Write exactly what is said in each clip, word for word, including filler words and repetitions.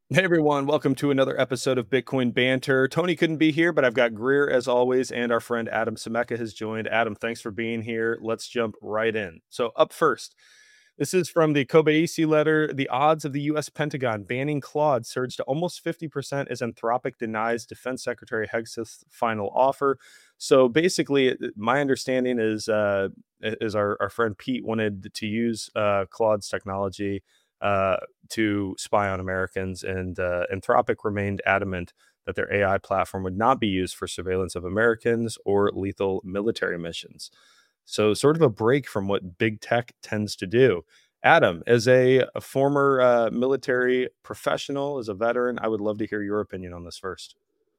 Hey everyone, welcome to another episode of Bitcoin Banter. Tony couldn't be here, but I've got Greer as always, and our friend Adam Semeka has joined. Adam, thanks for being here. Let's jump right in. So, up first, this is from the Kobayashi letter. The odds of the U S Pentagon banning Claude surged to almost fifty percent as Anthropic denies Defense Secretary Hegseth's final offer. So, basically, my understanding is uh, is our, our friend Pete wanted to use uh, Claude's technology uh, to spy on Americans, and uh, Anthropic remained adamant that their A I platform would not be used for surveillance of Americans or lethal military missions. So, sort of a break from what big tech tends to do. Adam, as a, a former uh, military professional, as a veteran, I would love to hear your opinion on this first.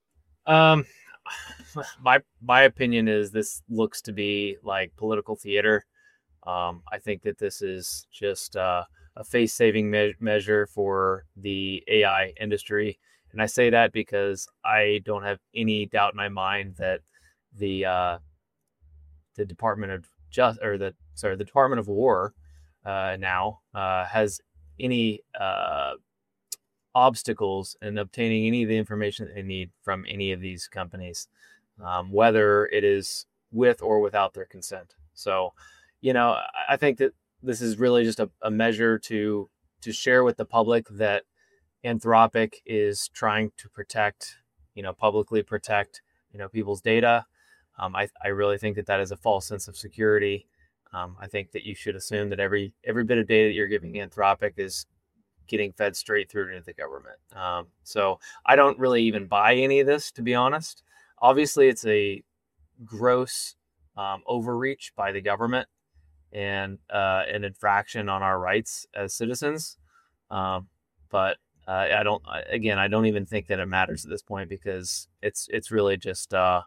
Um, my my opinion is this looks to be like political theater. Um, I think that this is just uh, a face-saving me- measure for the A I industry, and I say that because I don't have any doubt in my mind that the uh, the Department of Just or the sorry the Department of War uh, now uh, has any uh, obstacles in obtaining any of the information that they need from any of these companies, um, whether it is with or without their consent. So, you know, I think that this is really just a, a measure to to share with the public that Anthropic is trying to protect, you know, publicly protect, you know, people's data. Um, I, I really think that that is a false sense of security. Um, I think that you should assume that every every bit of data that you're giving Anthropic is getting fed straight through to the government. Um, so I don't really even buy any of this, to be honest. Obviously, it's a gross um, overreach by the government and uh, an infraction on our rights as citizens. Um, but uh, I don't. Again, I don't even think that it matters at this point because it's it's really just uh,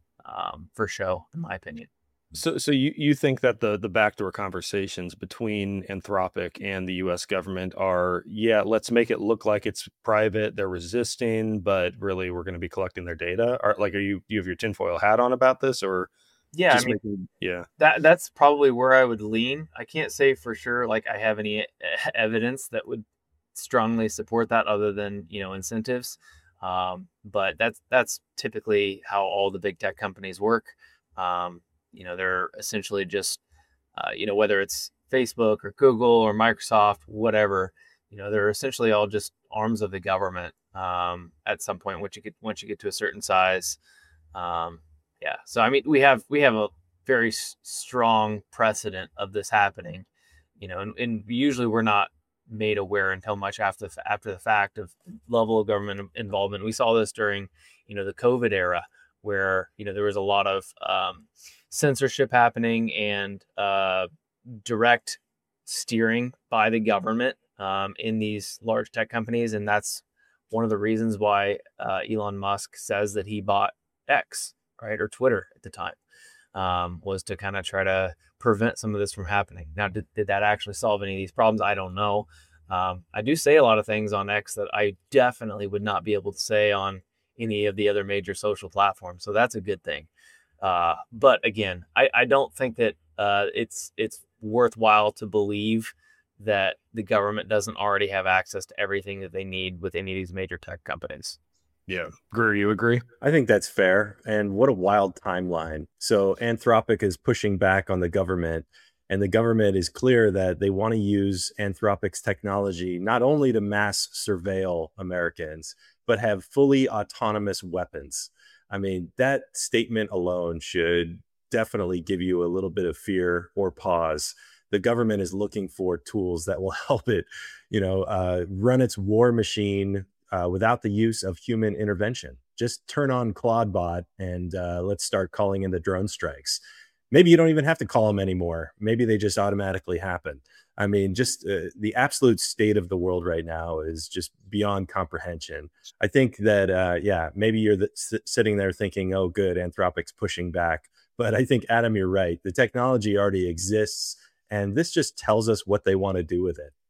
um, for show, in my opinion. So, so you, you think that the the backdoor conversations between Anthropic and the U S government are, yeah, let's make it look like it's private. They're resisting, but really we're going to be collecting their data. Are like, are you you have your tinfoil hat on about this, or Yeah, I just mean, making, yeah, that that's probably where I would lean. I can't say for sure like I have any e- evidence that would strongly support that other than, you know, incentives. Um, but that's that's typically how all the big tech companies work. Um, you know, they're essentially just uh, you know, whether it's Facebook or Google or Microsoft, whatever, you know, they're essentially all just arms of the government um, at some point once you get once you get to a certain size. Um, yeah. So I mean, we have we have a very s- strong precedent of this happening, you know, and, and usually we're not made aware until much after the, after the fact of level of government involvement. We saw this during, you know, the COVID era where, you know, there was a lot of um, censorship happening and uh, direct steering by the government um, in these large tech companies, and that's one of the reasons why uh, Elon Musk says that he bought X, right, or Twitter at the time, um, was to kind of try to prevent some of this from happening. Now, did, did that actually solve any of these problems? I don't know. Um, I do say a lot of things on X that I definitely would not be able to say on any of the other major social platforms. So that's a good thing. Uh, but again, I, I don't think that uh, it's it's worthwhile to believe that the government doesn't already have access to everything that they need with any of these major tech companies. yeah. Greer, you agree? I think that's fair. And what a wild timeline. So Anthropic is pushing back on the government, and the government is clear that they want to use Anthropic's technology not only to mass surveil Americans, but have fully autonomous weapons. I mean, that statement alone should definitely give you a little bit of fear or pause. The government is looking for tools that will help it, you know, uh, run its war machine uh, without the use of human intervention. Just turn on Claudebot and uh, let's start calling in the drone strikes. Maybe you don't even have to call them anymore. Maybe they just automatically happen. I mean, just uh, the absolute state of the world right now is just beyond comprehension. I think that, uh, yeah, maybe you're the, s- sitting there thinking, oh, good, Anthropic's pushing back. But I think, Adam, you're right. The technology already exists, and this just tells us what they want to do with it.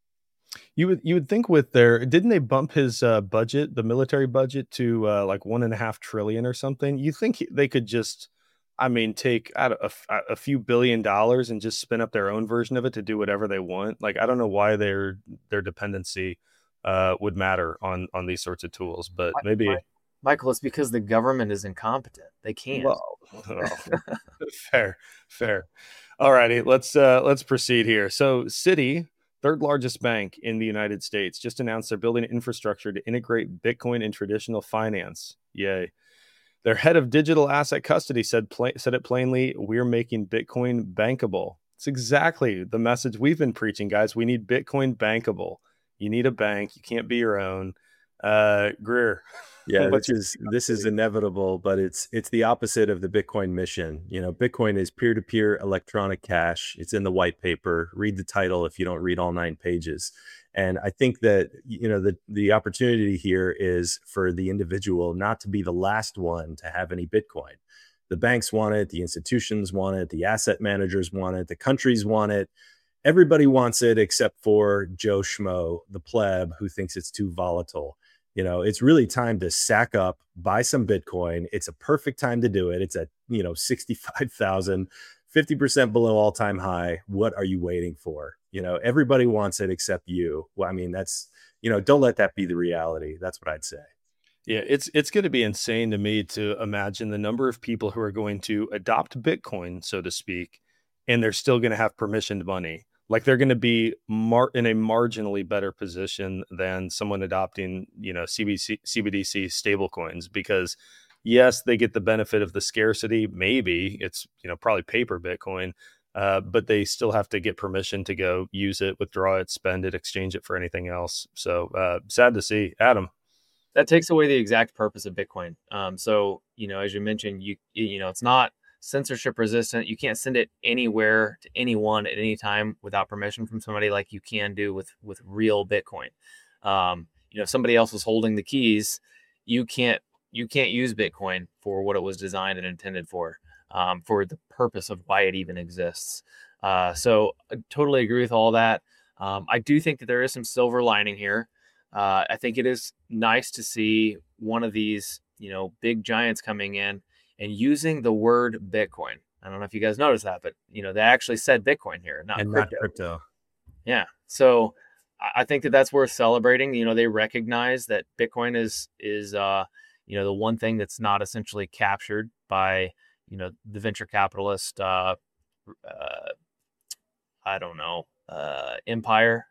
You would you would think with their, didn't they bump his uh, budget, the military budget, to uh, like one and a half trillion or something? You think he- they could just, I mean, take out a, f- a few billion dollars and just spin up their own version of it to do whatever they want? Like, I don't know why their their dependency uh, would matter on on these sorts of tools. But maybe, Michael, it's because the government is incompetent. They can't. Well, well fair, fair. All righty, let's uh, let's proceed here. So, Citi, third largest bank in the United States, just announced they're building infrastructure to integrate Bitcoin in traditional finance. Yay! Their head of digital asset custody said pla- said it plainly: "We're making Bitcoin bankable." It's exactly the message we've been preaching, guys. We need Bitcoin bankable. You need a bank. You can't be your own. Uh, Greer. Yeah, this is this is inevitable, but it's it's the opposite of the Bitcoin mission. You know, Bitcoin is peer-to-peer electronic cash. It's in the white paper. Read the title if you don't read all nine pages. And I think that, you know, the the opportunity here is for the individual not to be the last one to have any Bitcoin. The banks want it, the institutions want it, the asset managers want it, the countries want it. Everybody wants it except for Joe Schmo, the pleb, who thinks it's too volatile. You know, it's really time to sack up, buy some Bitcoin. It's a perfect time to do it. It's at, you know, sixty-five thousand, fifty percent below all time high. What are you waiting for? You know, everybody wants it except you. Well, I mean, that's, you know, don't let that be the reality. That's what I'd say. Yeah, it's it's going to be insane to me to imagine the number of people who are going to adopt Bitcoin, so to speak, and they're still going to have permissioned money. Like they're going to be mar- in a marginally better position than someone adopting, you know, C B C, C B D C stablecoins, because yes, they get the benefit of the scarcity. Maybe it's, you know, probably paper Bitcoin, uh, but they still have to get permission to go use it, withdraw it, spend it, exchange it for anything else. So uh, sad to see. Adam. That takes away the exact purpose of Bitcoin. Um, so, you know, as you mentioned, you you know, it's not censorship resistant. You can't send it anywhere to anyone at any time without permission from somebody, like you can do with with real Bitcoin. Um, you know, if somebody else is holding the keys, you can't you can't use Bitcoin for what it was designed and intended for, um, for the purpose of why it even exists. Uh, so I totally agree with all that. Um, I do think that there is some silver lining here. Uh, I think it is nice to see one of these, you know, big giants coming in and using the word Bitcoin. I don't know if you guys noticed that, but, you know, they actually said Bitcoin here, not and crypto. not crypto. Yeah. So I think that that's worth celebrating. You know, they recognize that Bitcoin is, is, uh, you know, the one thing that's not essentially captured by, you know, the venture capitalist, uh, uh, I don't know, uh, empire.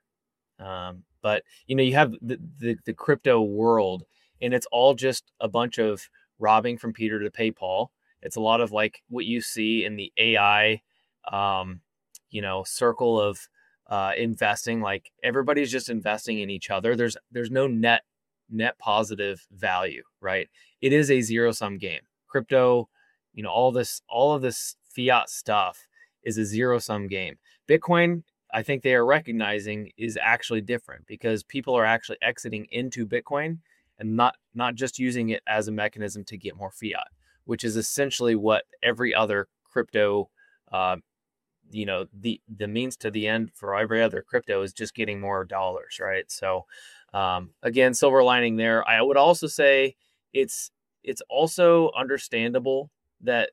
Um, but, you know, you have the, the, the crypto world, and it's all just a bunch of robbing from Peter to pay Paul. It's a lot of like what you see in the A I, um, you know, circle of uh, investing. Like everybody's just investing in each other. There's there's no net net positive value, right? It is a zero sum game. Crypto, you know, all this all of this fiat stuff is a zero sum game. Bitcoin, I think they are recognizing, is actually different because people are actually exiting into Bitcoin and not not just using it as a mechanism to get more fiat, which is essentially what every other crypto, uh, you know, the the means to the end for every other crypto is just getting more dollars, right? So, um, again, silver lining there. I would also say it's it's also understandable that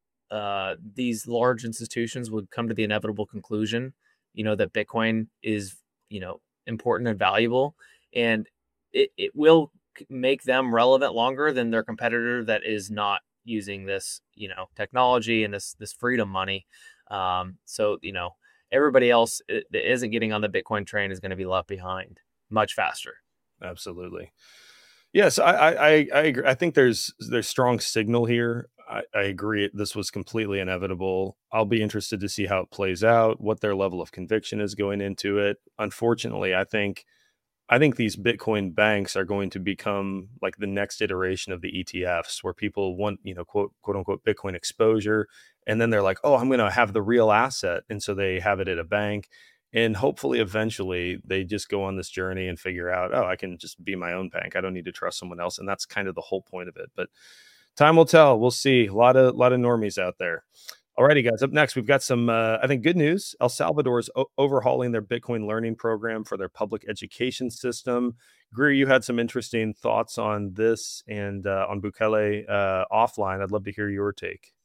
uh, these large institutions would come to the inevitable conclusion, you know, that Bitcoin is, you know, important and valuable, and it, it will make them relevant longer than their competitor that is not using this, you know, technology and this, this freedom money. Um, so, you know, everybody else that isn't getting on the Bitcoin train is going to be left behind much faster. Absolutely. Yes, I, I, I agree. I think there's there's strong signal here. I, I agree. This was completely inevitable. I'll be interested to see how it plays out, what their level of conviction is going into it. Unfortunately, I think I think these Bitcoin banks are going to become like the next iteration of the E T Fs, where people want, you know, quote quote unquote Bitcoin exposure, and then they're like, oh, I'm going to have the real asset, and so they have it at a bank. And hopefully eventually they just go on this journey and figure out, oh, I can just be my own bank. I don't need to trust someone else. And that's kind of the whole point of it. But time will tell. We'll see. A lot of, lot of normies out there. Alrighty, guys. Up next, we've got some, uh, I think, good news. El Salvador is o- overhauling their Bitcoin learning program for their public education system. Greer, you had some interesting thoughts on this and uh, on Bukele uh, offline. I'd love to hear your take.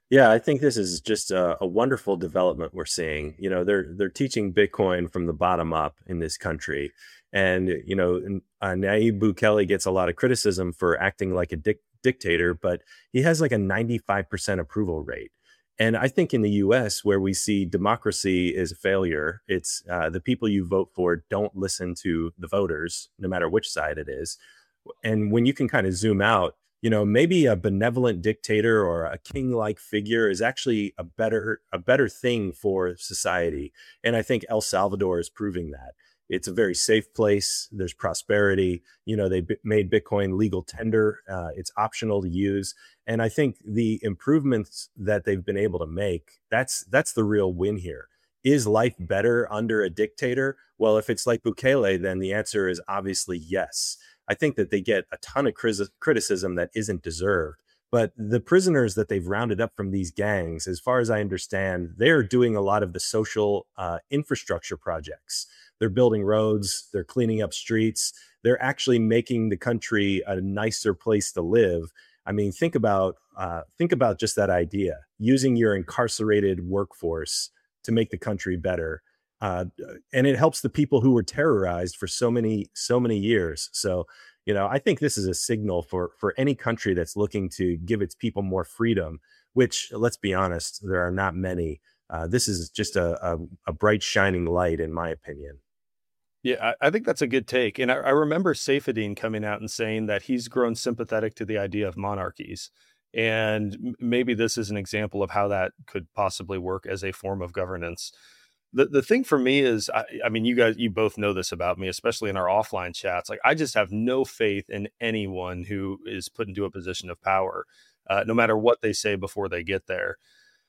Yeah, I think this is just a, a wonderful development we're seeing. You know, they're they're teaching Bitcoin from the bottom up in this country, and you know, n- uh, Nayib Bukele gets a lot of criticism for acting like a dic- dictator, but he has like a ninety-five percent approval rate. And I think in the U S, where we see democracy is a failure, it's uh, the people you vote for don't listen to the voters, no matter which side it is. And when you can kind of zoom out, you know, maybe a benevolent dictator or a king-like figure is actually a better a better thing for society. And I think El Salvador is proving that. It's a very safe place. There's prosperity. You know, they b- made Bitcoin legal tender. Uh, it's optional to use. And I think the improvements that they've been able to make, that's that's the real win here. Is life better under a dictator? Well, if it's like Bukele, then the answer is obviously yes. I think that they get a ton of criticism that isn't deserved. But the prisoners that they've rounded up from these gangs, as far as I understand, they're doing a lot of the social uh, infrastructure projects. They're building roads, they're cleaning up streets, they're actually making the country a nicer place to live. I mean, think about uh, think about just that idea: using your incarcerated workforce to make the country better. Uh, and it helps the people who were terrorized for so many so many years. So, you know, I think this is a signal for for any country that's looking to give its people more freedom, which, let's be honest, there are not many. Uh, this is just a, a, a bright shining light, in my opinion. Yeah, I, I think that's a good take. And I, I remember Saifedean coming out and saying that he's grown sympathetic to the idea of monarchies. And m- maybe this is an example of how that could possibly work as a form of governance. The the thing for me is, I, I mean, you guys, you both know this about me, especially in our offline chats. Like, I just have no faith in anyone who is put into a position of power, uh, no matter what they say before they get there.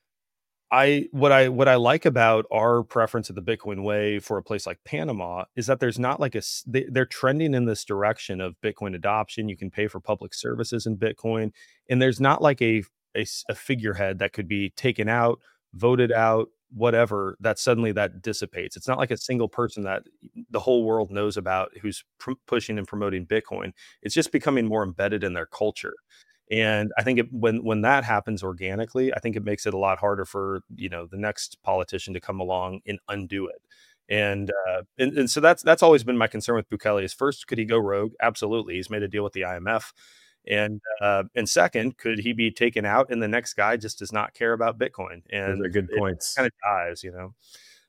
I what I what I like about our preference of the Bitcoin way for a place like Panama is that there's not like a s- they, they're trending in this direction of Bitcoin adoption. You can pay for public services in Bitcoin, and there's not like a a, s- a figurehead that could be taken out, voted out, whatever, that suddenly that dissipates. It's not like a single person that the whole world knows about who's pr- pushing and promoting Bitcoin. It's just becoming more embedded in their culture. And I think it, when when that happens organically, I think it makes it a lot harder for, you know, the next politician to come along and undo it. And uh, and, and so that's that's always been my concern with Bukele. Is first, could he go rogue? Absolutely, he's made a deal with the I M F. And uh, and second, could he be taken out and the next guy just does not care about Bitcoin? Those are And good it points. kind of dies, you know.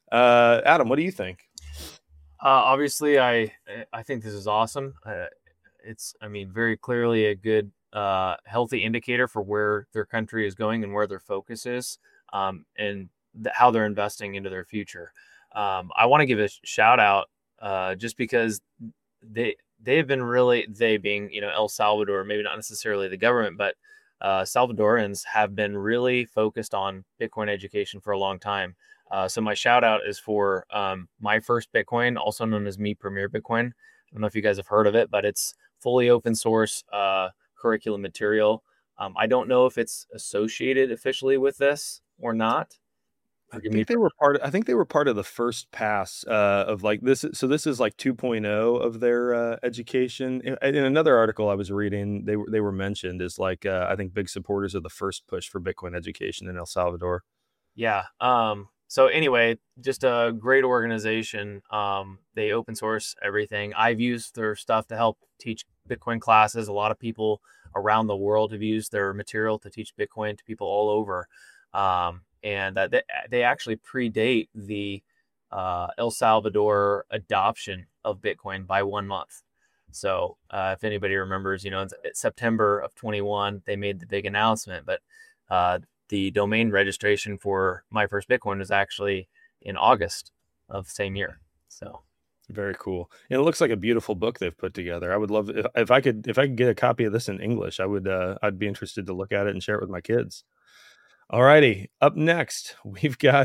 Uh, Adam, what do you think? Uh, obviously, I I think this is awesome. Uh, it's, I mean, very clearly a good, uh, healthy indicator for where their country is going and where their focus is, um, and th- how they're investing into their future. Um, I want to give a sh- shout out, uh, just because they they have been really, they being, you know, El Salvador, maybe not necessarily the government, but uh, Salvadorans have been really focused on Bitcoin education for a long time. Uh, so my shout out is for um, My First Bitcoin, also known as Me Premier Bitcoin. I don't know if you guys have heard of it, but it's fully open source uh, curriculum material. Um, I don't know if it's associated officially with this or not. I Forgive me think they for were part of, I think they were part of the first pass uh, of like this. So this is like 2.0 of their uh, education. In, in another article I was reading, they were they were mentioned as like uh, I think big supporters of the first push for Bitcoin education in El Salvador. Yeah. Um, so anyway, just a great organization. Um, they open source everything. I've used their stuff to help teach Bitcoin classes. A lot of people around the world have used their material to teach Bitcoin to people all over. Um, and that they, they actually predate the uh, El Salvador adoption of Bitcoin by one month. So uh, if anybody remembers, you know, it's, it's September of twenty-one, they made the big announcement, but uh, the domain registration for My First Bitcoin was actually in August of the same year. So Very cool. And it looks like a beautiful book they've put together. I would love if, if I could if I could get a copy of this in English, I would uh, I'd be interested to look at it and share it with my kids. All righty. Up next, we've got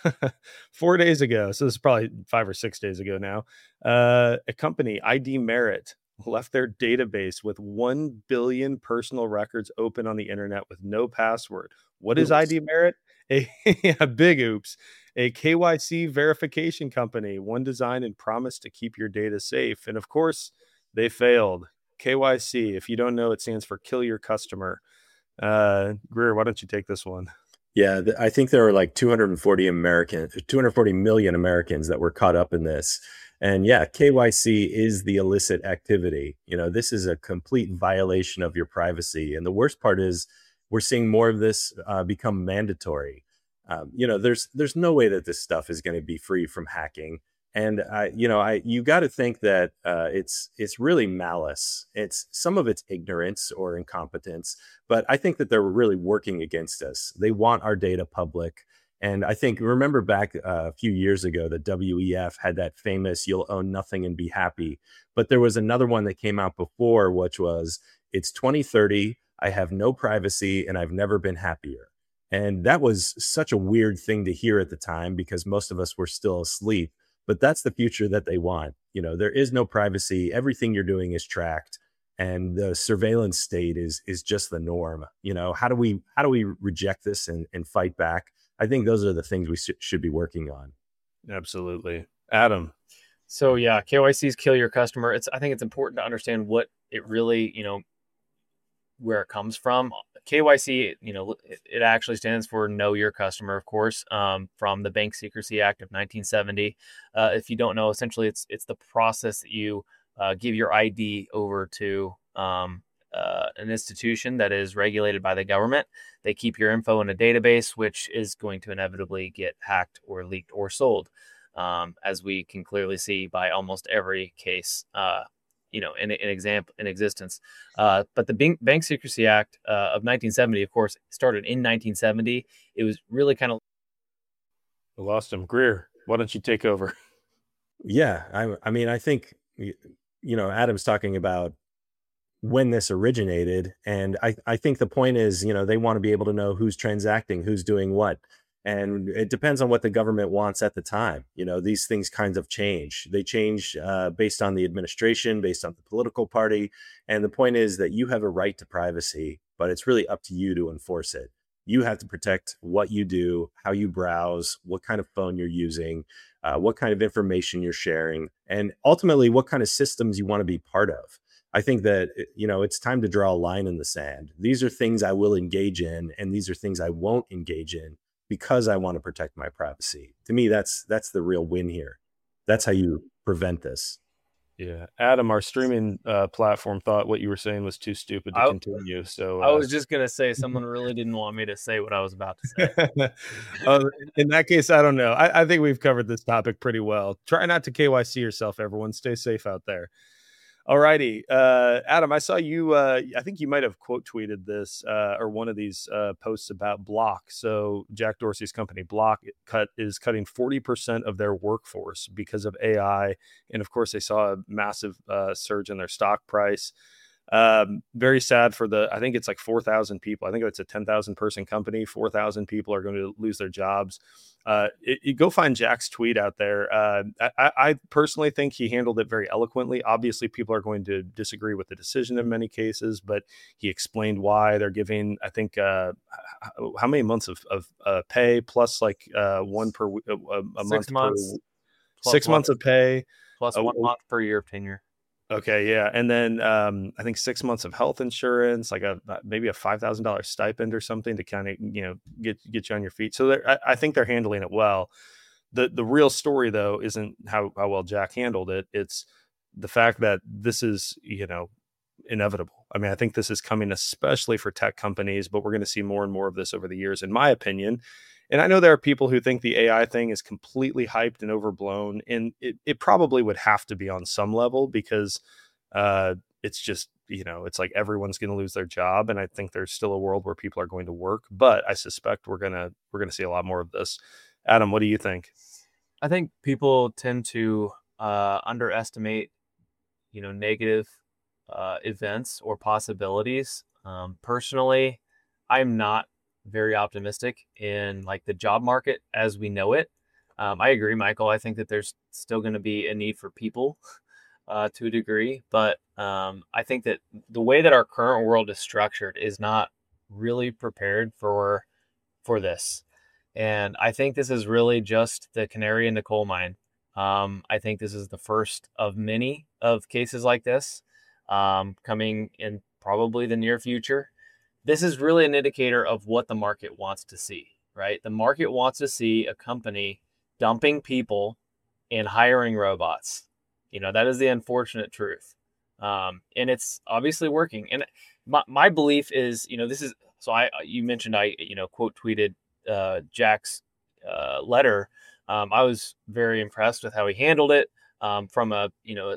four days ago. So this is probably five or six days ago now. Uh, a company, I D Merit, left their database with one billion personal records open on the internet with no password. What is Oops. I D Merit? A, a big oops. A K Y C verification company, one designed and promised to keep your data safe. And of course, they failed. K Y C, if you don't know, it stands for kill your customer. Uh, Greer, why don't you take this one? Yeah, th- I think there are like two hundred forty American, two hundred forty million Americans that were caught up in this. And yeah, K Y C is the illicit activity. You know, this is a complete violation of your privacy. And the worst part is we're seeing more of this uh, become mandatory. Um, you know, there's there's no way that this stuff is going to be free from hacking. And I, you know, I you got to think that uh, it's it's really malice. It's some of it's ignorance or incompetence, but I think that they're really working against us. They want our data public. And I think, remember back uh, a few years ago, the W E F had that famous "you'll own nothing and be happy." But there was another one that came out before, which was "it's twenty thirty, I have no privacy, and I've never been happier." And that was such a weird thing to hear at the time because most of us were still asleep. But that's the future that they want. You know, there is no privacy. Everything you're doing is tracked, and the surveillance state is is just the norm. You know, how do we how do we reject this and, and fight back? I think those are the things we sh- should be working on. Absolutely. Adam. So yeah, K Y C's kill your customer. It's I think it's important to understand what it really, you know, where it comes from. K Y C, you know, it, it actually stands for Know Your Customer, of course, um, from the Bank Secrecy Act of nineteen seventy. Uh, if you don't know, essentially, it's it's the process that you uh, give your I D over to um, uh, an institution that is regulated by the government. They keep your info in a database, which is going to inevitably get hacked or leaked or sold, um, as we can clearly see by almost every case. Uh, you know, in, in example, in existence. Uh, but the Bank, Bank Secrecy Act uh, of nineteen seventy, of course, started in nineteen seventy. It was really kind of... We lost him. Greer, why don't you take over? Yeah, I, I mean, I think, you know, Adam's talking about when this originated. And I, I think the point is, you know, they want to be able to know who's transacting, who's doing what. And it depends on what the government wants at the time. You know, these things kinds of change. They change uh, based on the administration, based on the political party. And the point is that you have a right to privacy, but it's really up to you to enforce it. You have to protect what you do, how you browse, what kind of phone you're using, uh, what kind of information you're sharing, and ultimately what kind of systems you want to be part of. I think that, you know, it's time to draw a line in the sand. These are things I will engage in, and these are things I won't engage in because I want to protect my privacy. To me, that's that's the real win here. That's how you prevent this. Yeah, Adam, our streaming uh, platform thought what you were saying was too stupid to I, continue. So I uh, was just going to say someone really didn't want me to say what I was about to say. uh, in that case, I don't know. I, I think we've covered this topic pretty well. Try not to K Y C yourself, everyone. Stay safe out there. All righty. Uh, Adam, I saw you, uh, I think you might have quote tweeted this uh, or one of these uh, posts about Block. So Jack Dorsey's company Block cut is cutting forty percent of their workforce because of A I. And of course, they saw a massive uh, surge in their stock price. Um, very sad for the, I think it's like four thousand people. I think it's a ten thousand person company. four thousand people are going to lose their jobs. Uh, it, you go find Jack's tweet out there. Uh, I, I personally think he handled it very eloquently. Obviously, people are going to disagree with the decision in many cases, but he explained why they're giving, I think, uh, how many months of, of uh, pay plus like uh, one per a, a Six month months, per six one, months of pay plus uh, one month per year of tenure. Okay, yeah, and then um, I think six months of health insurance, like a maybe a five thousand dollars stipend or something to kind of you know get get you on your feet. So I, I think they're handling it well. the The real story though isn't how how well Jack handled it. It's the fact that this is you know inevitable. I mean, I think this is coming, especially for tech companies, but we're going to see more and more of this over the years, in my opinion. And I know there are people who think the A I thing is completely hyped and overblown, and it, it probably would have to be on some level because uh, it's just, you know, it's like everyone's going to lose their job. And I think there's still a world where people are going to work, but I suspect we're going to, we're going to see a lot more of this. Adam, what do you think? I think people tend to uh, underestimate, you know, negative uh, events or possibilities. Um, personally, I'm not very optimistic in like the job market as we know it. Um, I agree, Michael. I think that there's still going to be a need for people uh, to a degree, but um, I think that the way that our current world is structured is not really prepared for for this. And I think this is really just the canary in the coal mine. Um, I think this is the first of many of cases like this um, coming in probably the near future. This is really an indicator of what the market wants to see. right? The market wants to see a company dumping people and hiring robots. You know, that is the unfortunate truth. Um, and it's obviously working. And my, my belief is, you know, this is, so I, you mentioned I, you know, quote tweeted uh, Jack's uh, letter. Um, I was very impressed with how he handled it um, from a, you know,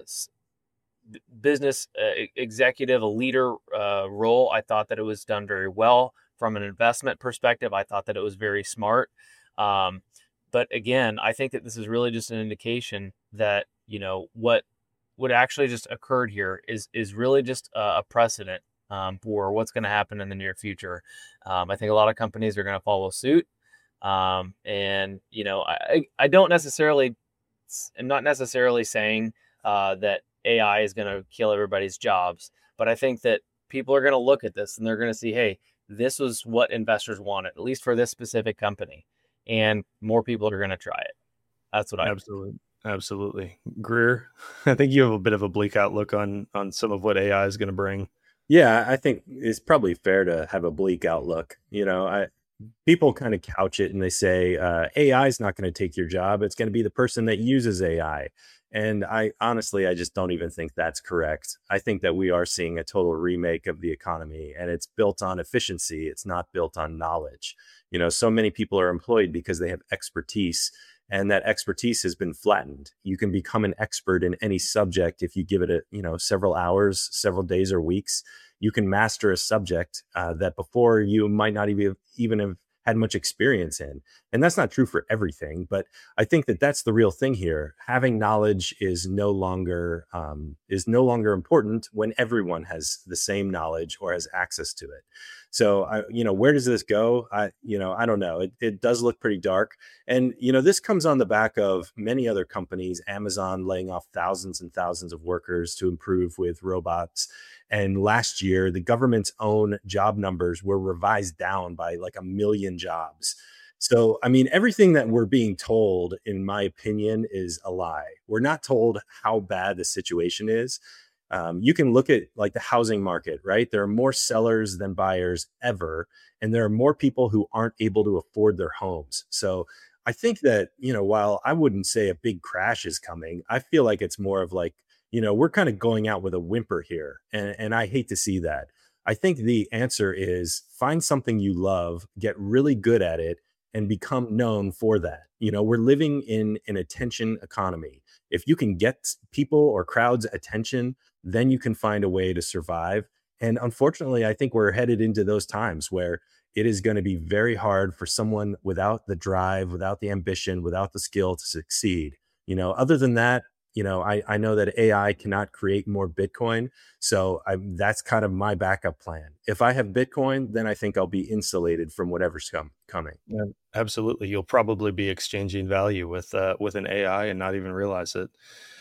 business uh, executive, a leader uh, role. I thought that it was done very well from an investment perspective. I thought that it was very smart. Um, but again, I think that this is really just an indication that, you know, what what actually just occurred here is is really just a, a precedent um, for what's going to happen in the near future. Um, I think a lot of companies are going to follow suit. Um, and, you know, I, I don't necessarily, I'm not necessarily saying uh, that A I is going to kill everybody's jobs, but I think that people are going to look at this and they're going to see, hey, this was what investors wanted, at least for this specific company. And more people are going to try it. That's what I absolutely. Think. Absolutely. Greer, I think you have a bit of a bleak outlook on on some of what A I is going to bring. Yeah, I think it's probably fair to have a bleak outlook. You know, I people kind of couch it and they say uh, A I is not going to take your job. It's going to be the person that uses A I. And I honestly, I just don't even think that's correct. I think that we are seeing a total remake of the economy, and it's built on efficiency. It's not built on knowledge. You know, so many people are employed because they have expertise, and that expertise has been flattened. You can become an expert in any subject if you give it a, you know, several hours, several days or weeks. You can master a subject uh, that before you might not even even have had much experience in. And that's not true for everything, but I think that that's the real thing here. Having knowledge is no longer um, is no longer important when everyone has the same knowledge or has access to it. So, I, you know, where does this go? I, you know, I don't know. It, it does look pretty dark. And, you know, this comes on the back of many other companies, Amazon laying off thousands and thousands of workers to improve with robots. And last year, the government's own job numbers were revised down by like a million jobs. So, I mean, everything that we're being told, in my opinion, is a lie. We're not told how bad the situation is. Um, you can look at like the housing market, right? There are more sellers than buyers ever, and there are more people who aren't able to afford their homes. So I think that, you know, while I wouldn't say a big crash is coming, I feel like it's more of like, you know, we're kind of going out with a whimper here. And, and I hate to see that. I think the answer is find something you love, get really good at it, and become known for that. You know, we're living in an attention economy. If you can get people or crowds' attention, then you can find a way to survive. And unfortunately, I think we're headed into those times where it is going to be very hard for someone without the drive, without the ambition, without the skill to succeed. You know, other than that, you know, I, I know that A I cannot create more Bitcoin. So I, that's kind of my backup plan. If I have Bitcoin, then I think I'll be insulated from whatever's come, coming. Yeah, absolutely. You'll probably be exchanging value with uh, with an A I and not even realize it.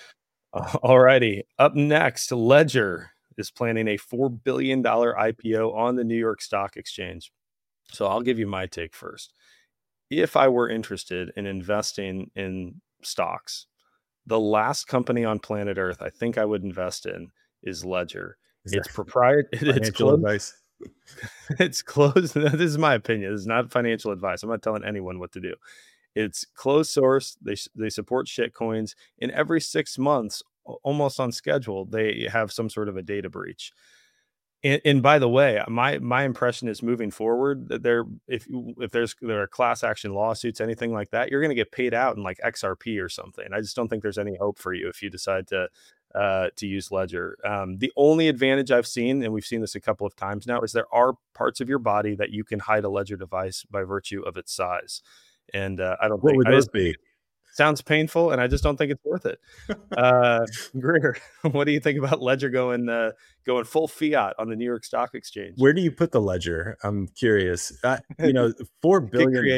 Uh, all righty. Up next, Ledger is planning a four billion dollars I P O on the New York Stock Exchange. So I'll give you my take first. If I were interested in investing in stocks, the last company on planet Earth I think I would invest in is Ledger. Is it's proprietary. It's closed. Advice. It's closed. This is my opinion. This is not financial advice. I'm not telling anyone what to do. It's closed source. They they support shitcoins. In every six months, almost on schedule, they have some sort of a data breach. And, and by the way, my my impression is moving forward that there, if if there's there are class action lawsuits, anything like that, you're going to get paid out in like X R P or something. I just don't think there's any hope for you if you decide to uh, to use Ledger. Um, the only advantage I've seen, and we've seen this a couple of times now, is there are parts of your body that you can hide a Ledger device by virtue of its size. And uh, I don't what think would I those just, be? Sounds painful, and I just don't think it's worth it. Uh, Greer, what do you think about Ledger going uh, going full fiat on the New York Stock Exchange? Where do you put the Ledger? I'm curious. Uh, you know, four billion,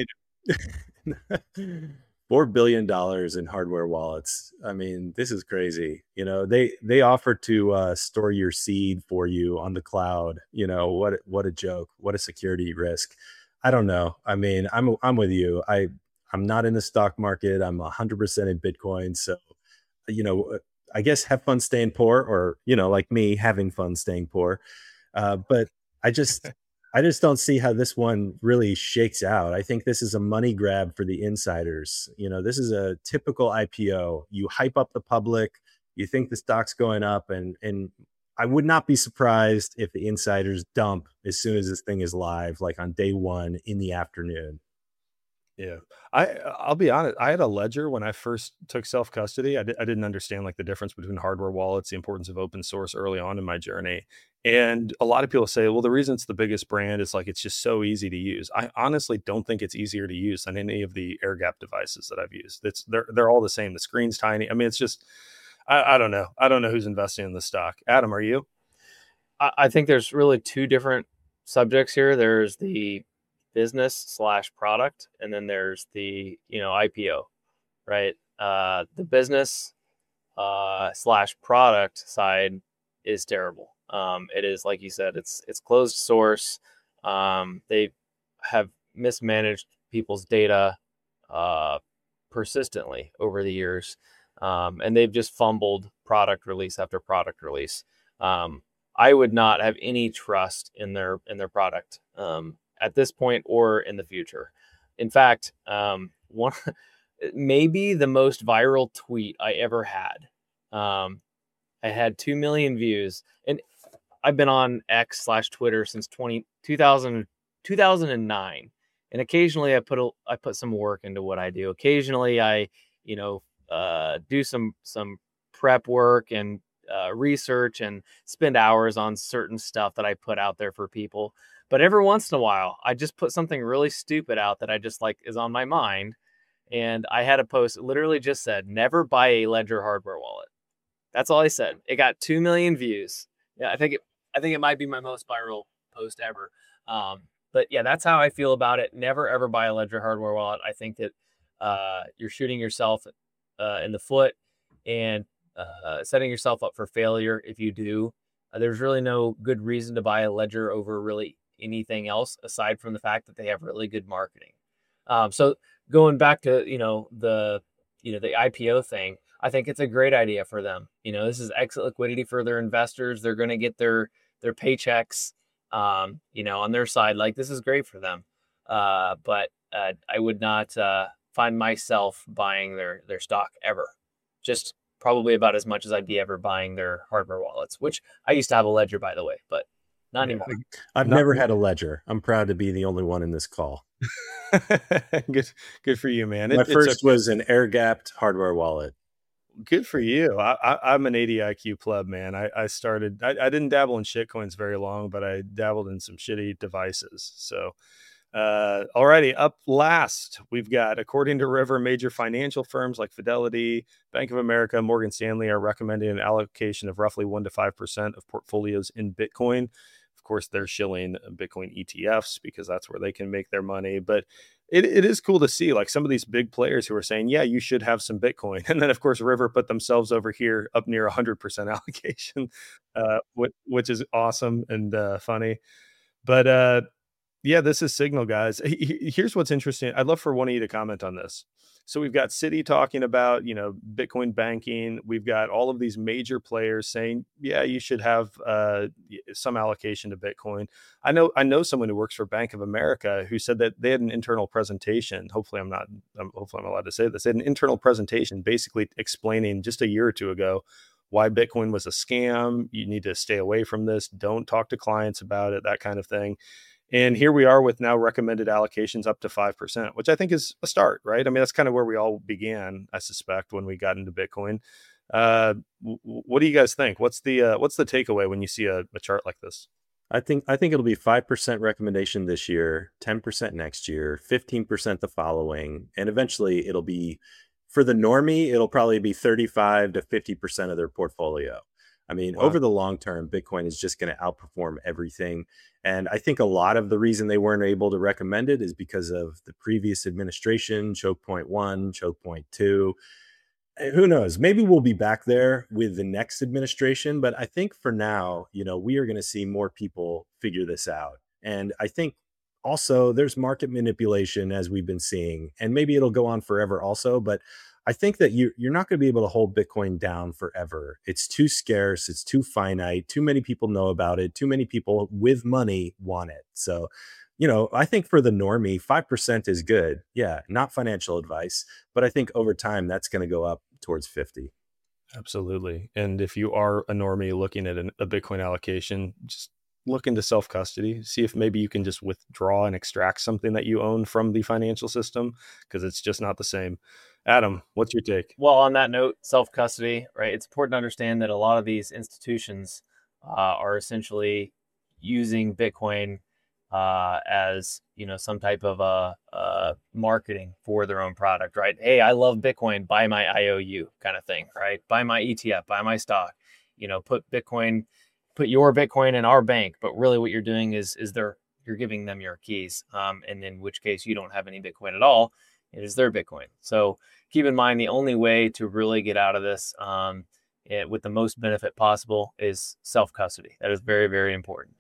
four billion dollars in hardware wallets. I mean, this is crazy. You know, they they offer to uh, store your seed for you on the cloud. You know, what what a joke! What a security risk. I don't know. I mean, I'm I'm with you. I. I'm not in the stock market. I'm one hundred percent in Bitcoin. So, you know, I guess have fun staying poor, or, you know, like me, having fun staying poor. Uh, but I just, I just don't see how this one really shakes out. I think this is a money grab for the insiders. You know, this is a typical I P O. You hype up the public, you think the stock's going up, and and I would not be surprised if the insiders dump as soon as this thing is live, like on day one in the afternoon. Yeah. I I'll be honest, I had a Ledger when I first took self-custody. I di I didn't understand, like, the difference between hardware wallets, the importance of open source early on in my journey, and a lot of people say, "Well, the reason it's the biggest brand is, like, it's just so easy to use." I honestly don't think it's easier to use than any of the air gap devices that I've used. It's they're they're all the same. The screen's tiny. I mean, it's just I I don't know. I don't know who's investing in this stock. Adam, are you? I, I think there's really two different subjects here. There's the business slash product, and then there's the, you know, I P O, right? Uh, the business uh, slash product side is terrible. Um, it is, like you said, it's it's closed source. Um, they have mismanaged people's data uh, persistently over the years, um, and they've just fumbled product release after product release. Um, I would not have any trust in their in their product um, at this point or in the future. In fact, um, one maybe the most viral tweet I ever had. Um, I had two million views, and I've been on X slash Twitter since twenty, two thousand, two thousand nine. And occasionally I put a, I put some work into what I do. Occasionally I, you know, uh, do some, some prep work and uh, research and spend hours on certain stuff that I put out there for people. But every once in a while, I just put something really stupid out that I just like is on my mind. And I had a post that literally just said, never buy a Ledger hardware wallet. That's all I said. It got two million views. Yeah, I think it, I think it might be my most viral post ever. Um, but yeah, that's how I feel about it. Never ever buy a Ledger hardware wallet. I think that uh, you're shooting yourself uh, in the foot and uh, setting yourself up for failure if you do. Uh, there's really no good reason to buy a Ledger over really anything else aside from the fact that they have really good marketing. Um, so going back to, you know, the, you know, the I P O thing, I think it's a great idea for them. You know, this is exit liquidity for their investors. They're going to get their, their paychecks, um, you know, on their side. Like, this is great for them. Uh, but uh, I would not uh, find myself buying their, their stock ever. Just probably about as much as I'd be ever buying their hardware wallets, which I used to have a Ledger, by the way, but not anymore. I've Not- never had a Ledger. I'm proud to be the only one in this call. good, good for you, man. My It- it's first a- was an air gapped hardware wallet. Good for you. I, I, I'm an eighty I Q pleb, man. I, I started, I, I didn't dabble in shitcoins very long, but I dabbled in some shitty devices. So, uh, alrighty, up last, we've got, according to River, major financial firms like Fidelity, Bank of America, Morgan Stanley are recommending an allocation of roughly one to five percent of portfolios in Bitcoin. Of course, they're shilling Bitcoin E T Fs because that's where they can make their money. But it, it is cool to see, like, some of these big players who are saying, yeah, you should have some Bitcoin. And then, of course, River put themselves over here up near one hundred percent allocation, uh, which, which is awesome and uh, funny. But uh, yeah, this is Signal, guys. He- he- Here's what's interesting. I'd love for one of you to comment on this. So we've got Citi talking about, you know, Bitcoin banking. We've got all of these major players saying, yeah, you should have uh, some allocation to Bitcoin. I know I know someone who works for Bank of America who said that they had an internal presentation. Hopefully I'm not, I'm, hopefully I'm allowed to say this. They had an internal presentation basically explaining just a year or two ago why Bitcoin was a scam. You need to stay away from this. Don't talk to clients about it, that kind of thing. And here we are with now recommended allocations up to five percent, which I think is a start, right? I mean, that's kind of where we all began, I suspect, when we got into Bitcoin. Uh, w- what do you guys think? What's the uh, what's the takeaway when you see a, a chart like this? I think I think it'll be five percent recommendation this year, ten percent next year, fifteen percent the following, and eventually it'll be, for the normie, it'll probably be thirty-five to fifty percent of their portfolio. I mean, Wow. over the long term, Bitcoin is just going to outperform everything. And I think a lot of the reason they weren't able to recommend it is because of the previous administration, choke point one, choke point two. Eh, Who knows? Maybe we'll be back there with the next administration. But I think for now, you know, we are going to see more people figure this out. And I think also there's market manipulation, as we've been seeing, and maybe it'll go on forever also. But I think that you, you're not going to be able to hold Bitcoin down forever. It's too scarce. It's too finite. Too many people know about it. Too many people with money want it. So, you know, I think for the normie, five percent is good. Yeah, not financial advice, but I think over time that's going to go up towards fifty. Absolutely. And if you are a normie looking at an, a Bitcoin allocation, just look into self-custody, see if maybe you can just withdraw and extract something that you own from the financial system, because it's just not the same. Adam, what's your take? Well, on that note, self-custody, right? It's important to understand that a lot of these institutions uh, are essentially using Bitcoin uh, as, you know, some type of uh, uh, marketing for their own product, right? Hey, I love Bitcoin, buy my I O U kind of thing, right? Buy my E T F, buy my stock, you know, put Bitcoin, put your Bitcoin in our bank. But really what you're doing is, is they're, you're giving them your keys. Um, and in which case you don't have any Bitcoin at all. It is their Bitcoin. So keep in mind, the only way to really get out of this um, it, with the most benefit possible is self-custody. That is very, very important.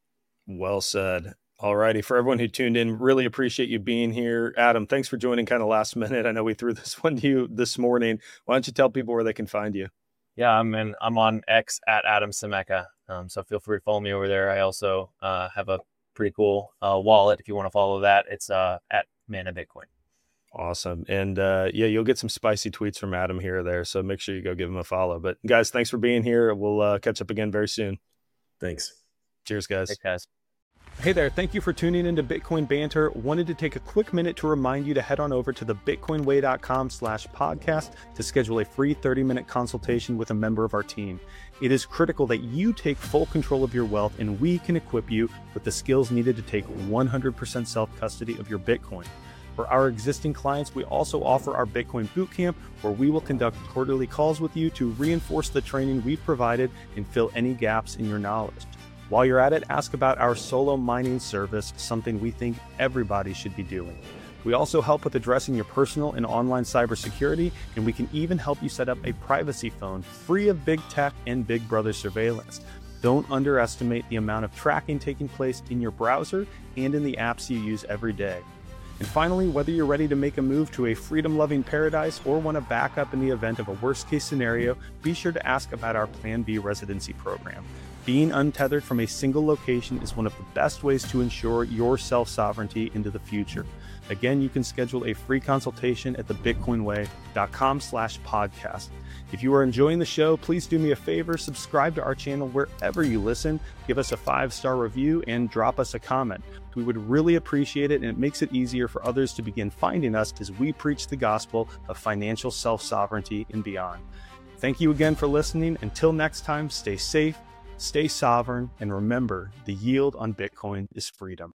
Well said. All righty. For everyone who tuned in, really appreciate you being here. Adam, thanks for joining kind of last minute. I know we threw this one to you this morning. Why don't you tell people where they can find you? Yeah, I'm in, I'm on X at Adam Semeka. Um, so feel free to follow me over there. I also uh, have a pretty cool uh, wallet. If you want to follow that, it's uh, at Mana Bitcoin. Awesome. And uh, yeah, you'll get some spicy tweets from Adam here or there. So make sure you go give him a follow. But guys, thanks for being here. We'll uh, catch up again very soon. Thanks. Cheers, guys. Thanks, guys. Hey there, thank you for tuning into Bitcoin Banter. Wanted to take a quick minute to remind you to head on over to the bitcoin way dot com slash podcast to schedule a free thirty minute consultation with a member of our team. It is critical that you take full control of your wealth, and we can equip you with the skills needed to take one hundred percent self-custody of your Bitcoin. For our existing clients, we also offer our Bitcoin Bootcamp, where we will conduct quarterly calls with you to reinforce the training we've provided and fill any gaps in your knowledge. While you're at it, ask about our solo mining service, something we think everybody should be doing. We also help with addressing your personal and online cybersecurity, and we can even help you set up a privacy phone free of big tech and Big Brother surveillance. Don't underestimate the amount of tracking taking place in your browser and in the apps you use every day. And finally, whether you're ready to make a move to a freedom-loving paradise or want to back up in the event of a worst-case scenario, be sure to ask about our Plan B residency program. Being untethered from a single location is one of the best ways to ensure your self-sovereignty into the future. Again, you can schedule a free consultation at the bitcoin way dot com slash podcast. If you are enjoying the show, please do me a favor, subscribe to our channel wherever you listen, give us a five-star review, and drop us a comment. We would really appreciate it, and it makes it easier for others to begin finding us as we preach the gospel of financial self-sovereignty and beyond. Thank you again for listening. Until next time, stay safe, stay sovereign, and remember, the yield on Bitcoin is freedom.